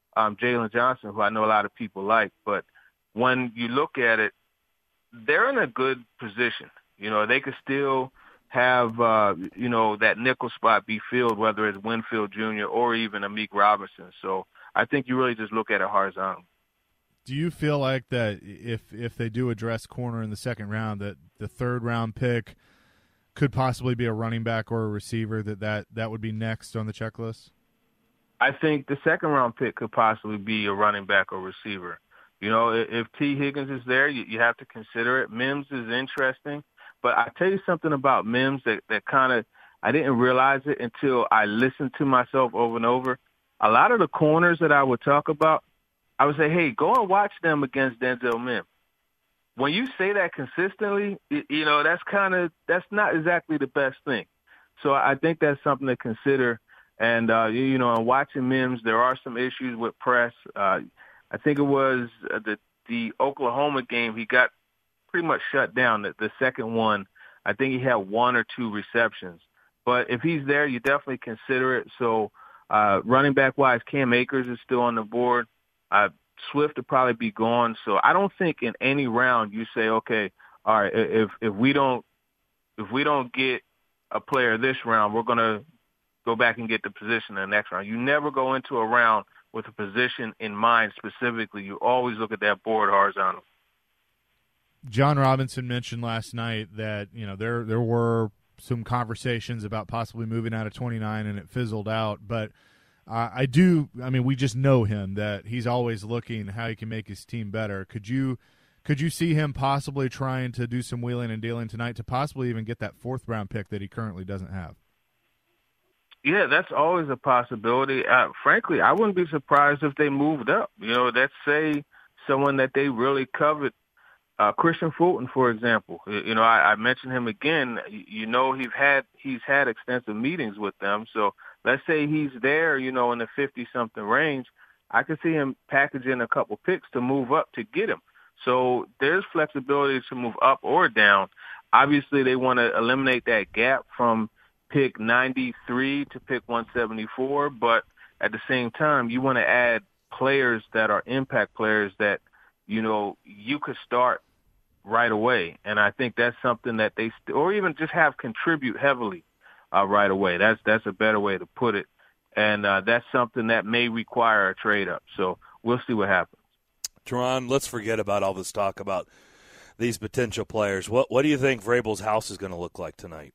who I know a lot of people like. But when you look at it, they're in a good position. They could still have, that nickel spot be filled, whether it's Winfield Jr. or even Amik Robinson. So I think you really just look at it horizontal. Do you feel like that if they do address corner in the second round, that the third-round pick could possibly be a running back or a receiver, that would be next on the checklist? I think the second-round pick could possibly be a running back or receiver. If T. Higgins is there, you have to consider it. Mims is interesting. But I tell you something about Mims that kind of I didn't realize it until I listened to myself over and over. A lot of the corners that I would talk about, I would say, hey, go and watch them against Denzel Mims. When you say that consistently, that's not exactly the best thing. So I think that's something to consider. And, in watching Mims, there are some issues with press. I think it was the Oklahoma game, he got pretty much shut down. The second one, I think he had 1 or 2 receptions. But if he's there, you definitely consider it. So running back-wise, Cam Akers is still on the board. Swift will probably be gone. So I don't think in any round you say, okay, all right, if we don't get a player this round, we're going to go back and get the position in the next round. You never go into a round with a position in mind specifically. You always look at that board horizontal. John Robinson mentioned last night that, there were some conversations about possibly moving out of 29 and it fizzled out. But we just know him, that he's always looking how he can make his team better. Could you see him possibly trying to do some wheeling and dealing tonight to possibly even get that 4th-round pick that he currently doesn't have? Yeah, that's always a possibility. Frankly, I wouldn't be surprised if they moved up. Let's say someone that they really covered, Christian Fulton, for example. I mentioned him again. He's had extensive meetings with them. So let's say he's there, in the 50-something range. I could see him packaging a couple picks to move up to get him. So there's flexibility to move up or down. Obviously, they want to eliminate that gap from pick 93 to pick 174, but at the same time, you want to add players that are impact players that, you could start right away. And I think that's something that or even just have contribute heavily right away. That's a better way to put it. And that's something that may require a trade up. So we'll see what happens. Teron, let's forget about all this talk about these potential players. What do you think Vrabel's house is going to look like tonight?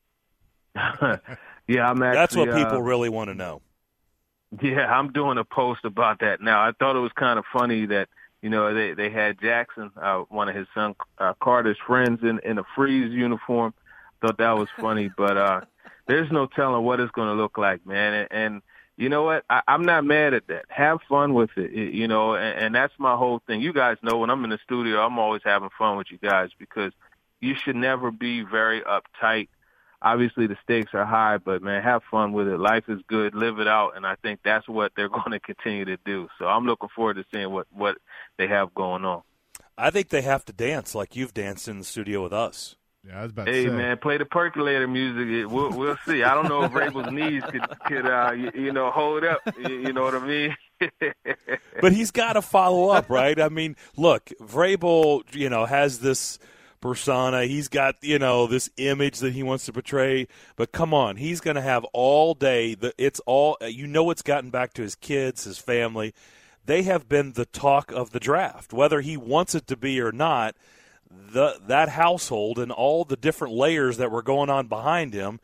Yeah, that's what people really want to know. Yeah, I'm doing a post about that now. I thought it was kind of funny that, they had Jackson, one of his son Carter's friends, in a Freeze uniform. Thought that was funny, but there's no telling what it's going to look like, man. And you know what? I'm not mad at that. Have fun with it, and that's my whole thing. You guys know when I'm in the studio, I'm always having fun with you guys because you should never be very uptight. Obviously, the stakes are high, but, man, have fun with it. Life is good. Live it out, and I think that's what they're going to continue to do. So I'm looking forward to seeing what they have going on. I think they have to dance like you've danced in the studio with us. Yeah, I was about to say. Hey, man, play the percolator music. We'll see. I don't know if Vrabel's knees could hold up. You know what I mean? But he's got to follow up, right? I mean, look, Vrabel, has this – persona. He's got, this image that he wants to portray. But come on, he's going to have all day. It's gotten back to his kids, his family. They have been the talk of the draft. Whether he wants it to be or not, that household and all the different layers that were going on behind him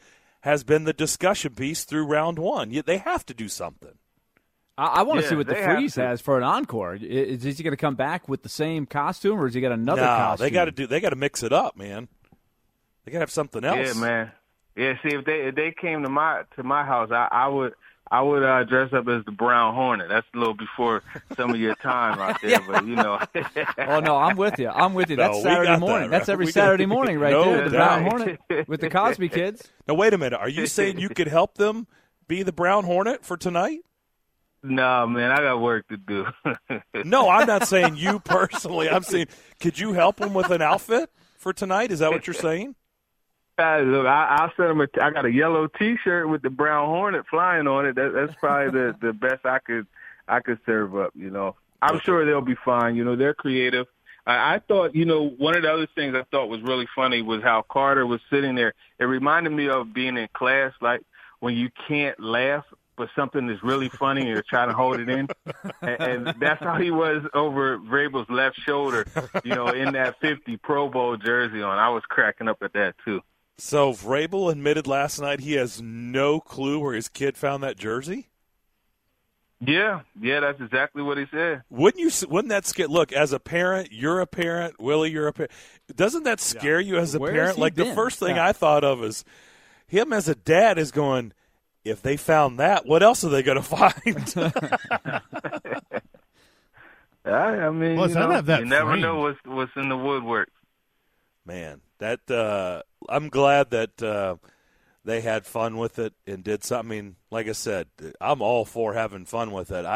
has been the discussion piece through round one. They have to do something. I want to see what the Freeze has for an encore. Is he going to come back with the same costume, or has he got another costume? They got to mix it up, man. They got to have something else. Yeah, man. Yeah, see, if they came to my house, I would dress up as the Brown Hornet. That's a little before some of your time out there, but you know. Oh no, I'm with you. No, That's Saturday morning. That's every Saturday morning right there. The Brown Hornet with the Cosby Kids. Now wait a minute. Are you saying you could help them be the Brown Hornet for tonight? No, man, I got work to do. No, I'm not saying you personally. I'm saying, could you help them with an outfit for tonight? Is that what you're saying? Look, I'll send them. I got a yellow T-shirt with the Brown Hornet flying on it. That's probably the best I could serve up. You know, I'm sure they'll be fine. You know, they're creative. I thought, you know, one of the other things I thought was really funny was how Carter was sitting there. It reminded me of being in class, like when you can't laugh, but something is really funny and you're trying to hold it in. And that's how he was over Vrabel's left shoulder, you know, in that 50 Pro Bowl jersey on. I was cracking up at that, too. So Vrabel admitted last night he has no clue where his kid found that jersey? Yeah, that's exactly what he said. Wouldn't that scare? Look, as a parent, you're a parent. Willie, you're a parent. Doesn't that scare you as a parent? Like the first thing I thought of is him as a dad is going, if they found that, what else are they going to find? I mean, you never know what's in the woodwork. Man, that I'm glad that they had fun with it and did something. I mean, like I said, I'm all for having fun with it.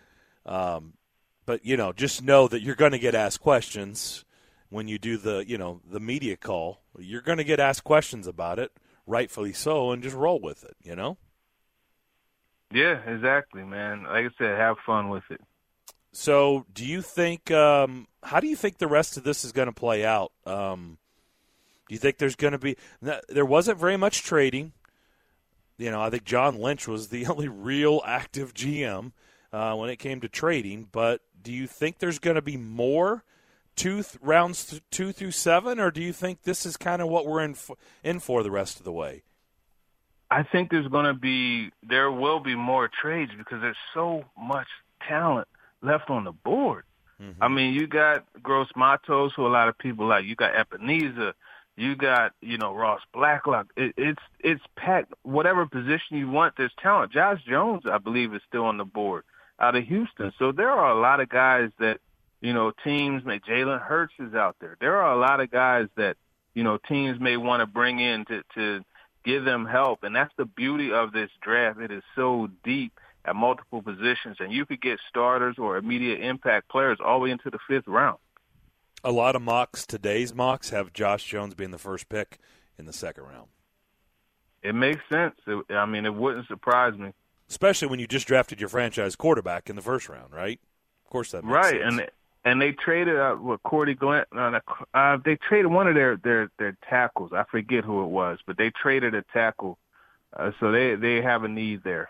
But you know, just know that you're going to get asked questions when you do the media call. You're going to get asked questions about it, rightfully so, and just roll with it. You know. Yeah, exactly, man. Like I said, have fun with it. So, do you think? How do you think the rest of this is going to play out? Do you think there's going to be? There wasn't very much trading. You know, I think John Lynch was the only real active GM when it came to trading. But do you think there's going to be more rounds 2 through 7, or do you think this is kind of what we're in for the rest of the way? I think there will be more trades because there's so much talent left on the board. Mm-hmm. I mean, you got Gross Matos, who a lot of people like. You got Ebenezer. You got, Ross Blacklock. It's packed. Whatever position you want, there's talent. Josh Jones, I believe, is still on the board out of Houston. So there are a lot of guys that, teams may. Jalen Hurts is out there. There are a lot of guys that, teams may want to bring in to give them help. And that's the beauty of this draft. It is so deep at multiple positions, and you could get starters or immediate impact players all the way into the 5th round. A lot of mocks, today's mocks, have Josh Jones being the first pick in the 2nd round. It makes sense. It wouldn't surprise me. Especially when you just drafted your franchise quarterback in the 1st round, right? Of course that makes sense. Right, and they traded Cordy Glenn. They traded one of their tackles. I forget who it was, but they traded a tackle. So they have a need there.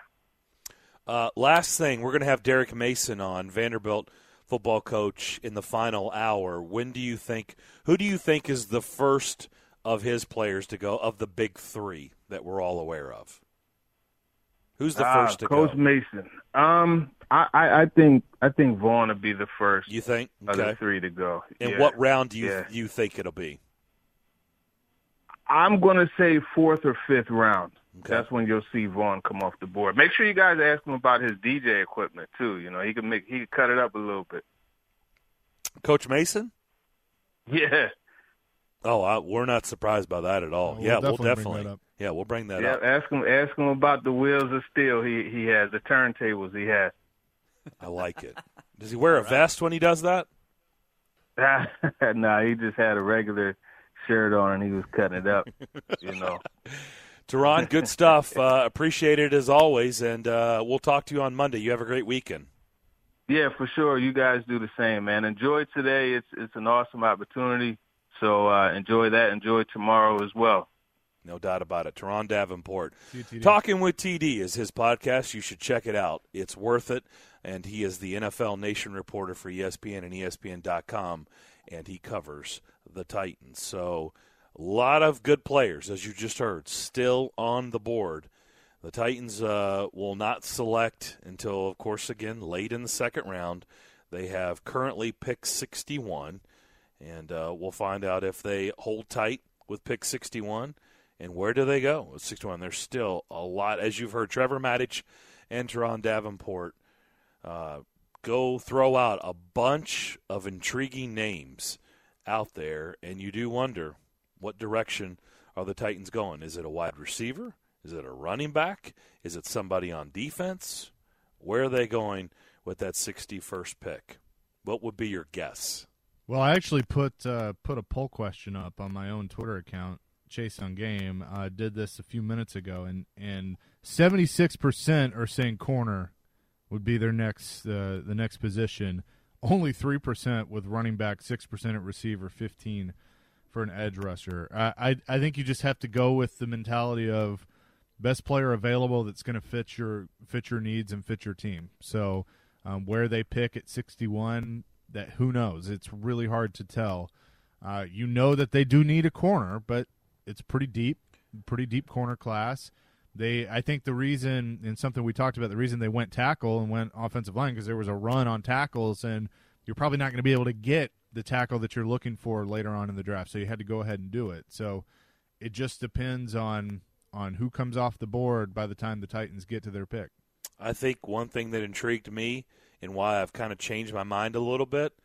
Last thing, we're going to have Derek Mason on, Vanderbilt football coach, in the final hour. Who do you think is the first of his players to go, of the big 3 that we're all aware of? Who's the first to Coach go? Coach Mason. I think Vaughn will be the first. You think? Okay. Of the 3 to go. In what round do you think it'll be? I'm going to say 4th or 5th round. Okay. That's when you'll see Vaughn come off the board. Make sure you guys ask him about his DJ equipment too. He could cut it up a little bit. Coach Mason? Yeah. Oh, we're not surprised by that at all. We'll definitely. We'll bring that up. Ask him about the wheels of steel he has, the turntables he has. I like it. Does he wear a vest when he does that? No, he just had a regular shirt on and he was cutting it up. Teron, good stuff. Appreciate it as always, and we'll talk to you on Monday. You have a great weekend. Yeah, for sure. You guys do the same, man. Enjoy today. It's an awesome opportunity. So enjoy that. Enjoy tomorrow as well. No doubt about it. Teron Davenport. Talking with TD is his podcast. You should check it out. It's worth it. And he is the NFL Nation reporter for ESPN and ESPN.com, and he covers the Titans. So A lot of good players, as you just heard, still on the board. The Titans will not select until, of course, again, late in the second round. They have currently pick 61, and we'll find out if they hold tight with pick 61 and where do they go with 61. There's still a lot, as you've heard, Trevor Maddich and Teron Davenport go throw out a bunch of intriguing names out there, and you do wonder, what direction are the Titans going? Is it a wide receiver? Is it a running back? Is it somebody on defense? Where are they going with that 61st pick? What would be your guess? Well, I actually put a poll question up on my own Twitter account, Chase on Game. Did this a few minutes ago, and 76% are saying corner would be their next the next position. Only 3% with running back, 6% at receiver, 15% for an edge rusher. I think you just have to go with the mentality of best player available that's going to fit your needs and fit your team. So where they pick at 61, that who knows? It's really hard to tell. You know that they do need a corner, but it's pretty deep corner class. I think the reason, and something we talked about, the reason they went tackle and went offensive line, because there was a run on tackles, and you're probably not going to be able to get the tackle that you're looking for later on in the draft, so you had to go ahead and do it. So it just depends on who comes off the board by the time the Titans get to their pick. I think one thing that intrigued me and why I've kind of changed my mind a little bit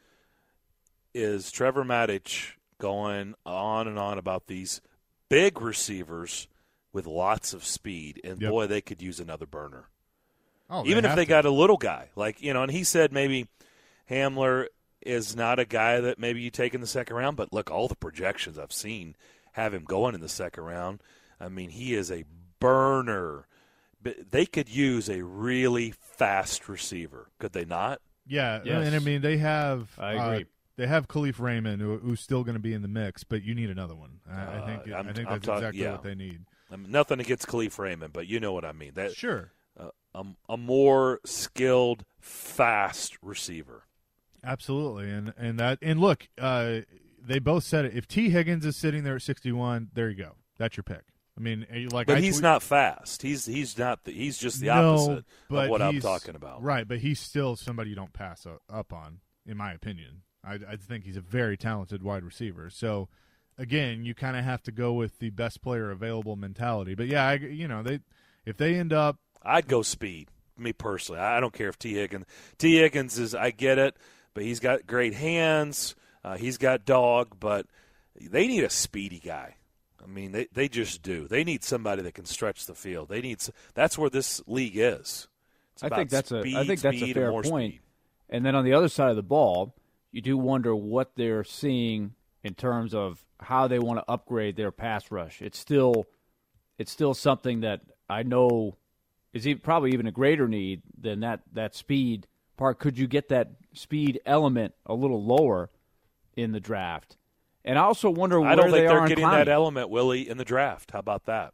is Trevor Maddich going on and on about these big receivers with lots of speed, and boy, they could use another burner. Oh, even if they got a little guy, and he said maybe Hamler is not a guy that maybe you take in the second round, but look, all the projections I've seen have him going in the second round. I mean, he is a burner. But they could use a really fast receiver, could they not? Yeah, yes. And I mean, they have. I agree. They have Khalif Raymond, who's still going to be in the mix, but you need another one. I think that's exactly what they need. Nothing against Khalif Raymond, but you know what I mean. Sure. A more skilled, fast receiver. Absolutely, and look, they both said it. If T. Higgins is sitting there at 61, there you go. That's your pick. I mean, but he's not fast. He's not. He's just the opposite of what I'm talking about. Right, but he's still somebody you don't pass up on, in my opinion. I think he's a very talented wide receiver. So, again, you kind of have to go with the best player available mentality. But yeah, if they end up, I'd go speed. Me personally, I don't care if T. Higgins is. I get it, but he's got great hands. He's got dog, but they need a speedy guy. I mean, they just do. They need somebody that can stretch the field. That's where this league is. I think that's a fair point. Speed. And then on the other side of the ball, you do wonder what they're seeing in terms of how they want to upgrade their pass rush. It's still something that I know is probably even a greater need than that speed part. Could you get that speed element a little lower in the draft? And I also wonder where they are. I don't think they're on getting Clowney. that element, Willie, in the draft. How about that?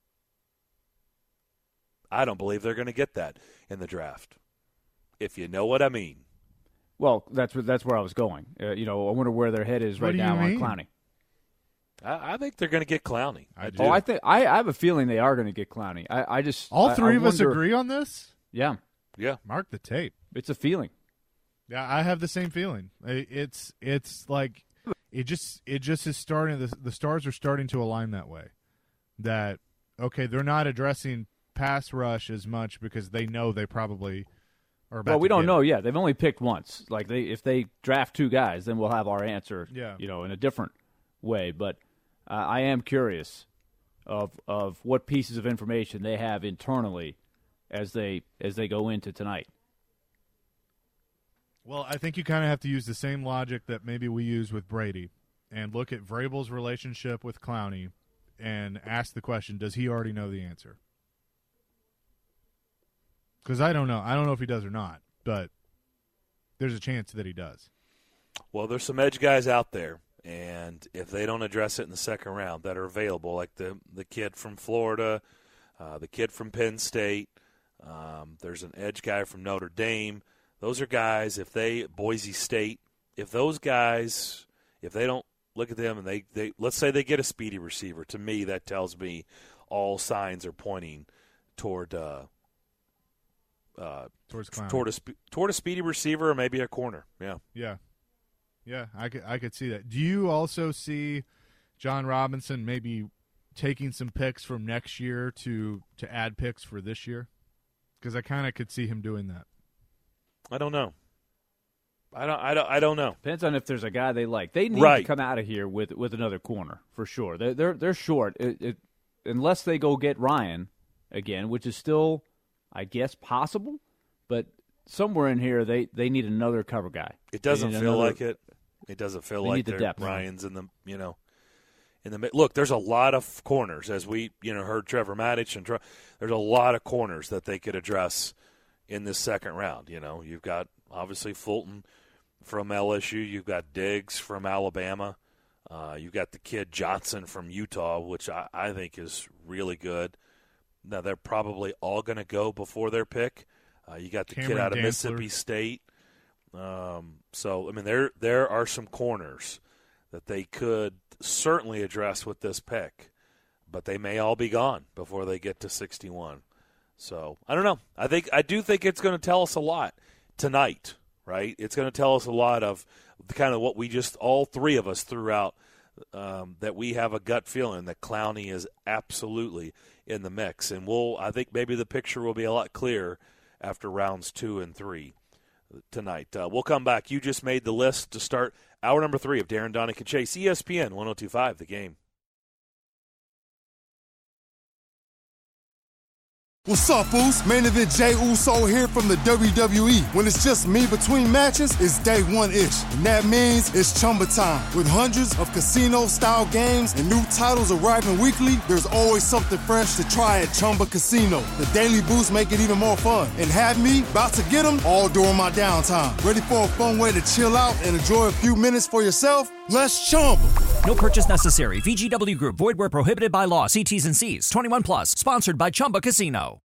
I don't believe they're going to get that in the draft, if you know what I mean. Well, that's where I was going. I wonder where their head is right now on Clowney. I think they're going to get Clowney. I have a feeling they are going to get Clowney. I just all three of us agree on this. Yeah. Mark the tape. It's a feeling. Yeah, I have the same feeling. It's like it just is starting. The stars are starting to align that way. That okay, they're not addressing pass rush as much because they know they probably are about. Well, we to don't get know it. yet. They've only picked once. Like if they draft two guys, then we'll have our answer. Yeah. In a different way. But I am curious of what pieces of information they have internally as they go into tonight. Well, I think you kind of have to use the same logic that maybe we use with Brady and look at Vrabel's relationship with Clowney and ask the question, does he already know the answer? Because I don't know. I don't know if he does or not, but there's a chance that he does. Well, there's some edge guys out there, and if they don't address it in the second round that are available, like the kid from Florida, the kid from Penn State, there's an edge guy from Notre Dame. Those are guys, Boise State, if those guys, if they don't look at them, and they let's say they get a speedy receiver. To me, that tells me all signs are pointing toward a speedy receiver or maybe a corner. Yeah. I could see that. Do you also see John Robinson maybe taking some picks from next year to add picks for this year? Because I kind of could see him doing that. I don't know. I don't know. Depends on if there's a guy they like. They need to come out of here with another corner for sure. They're short unless they go get Ryan again, which is still, I guess, possible. But somewhere in here, they need another cover guy. It doesn't feel like it. It doesn't feel like Ryan's in the in the look. There's a lot of corners, as we heard Trevor Maddich, and there's a lot of corners that they could address in this second round. You've got obviously Fulton from LSU. You've got Diggs from Alabama. You've got the kid Johnson from Utah, which I think is really good. Now, they're probably all going to go before their pick. You got the Cameron kid out of Dantzler. Mississippi State. So, I mean, there are some corners that they could certainly address with this pick, but they may all be gone before they get to 61. So, I don't know. I do think it's going to tell us a lot tonight, right? It's going to tell us a lot of kind of what we just, all three of us threw out, that we have a gut feeling that Clowney is absolutely in the mix. And I think maybe the picture will be a lot clearer after rounds 2 and 3 tonight. We'll come back. You just made the list to start hour number 3 of Darren Donick and Chase, ESPN 102.5, The Game. What's up, Boost? Main event Jey Uso here from the WWE. When it's just me between matches, it's day one-ish. And that means it's Chumba time. With hundreds of casino-style games and new titles arriving weekly, there's always something fresh to try at Chumba Casino. The Daily Boost make it even more fun. And have me about to get them all during my downtime. Ready for a fun way to chill out and enjoy a few minutes for yourself? Let's Chumba. No purchase necessary. VGW Group. Void where prohibited by law. See T's and C's. 21 plus. Sponsored by Chumba Casino.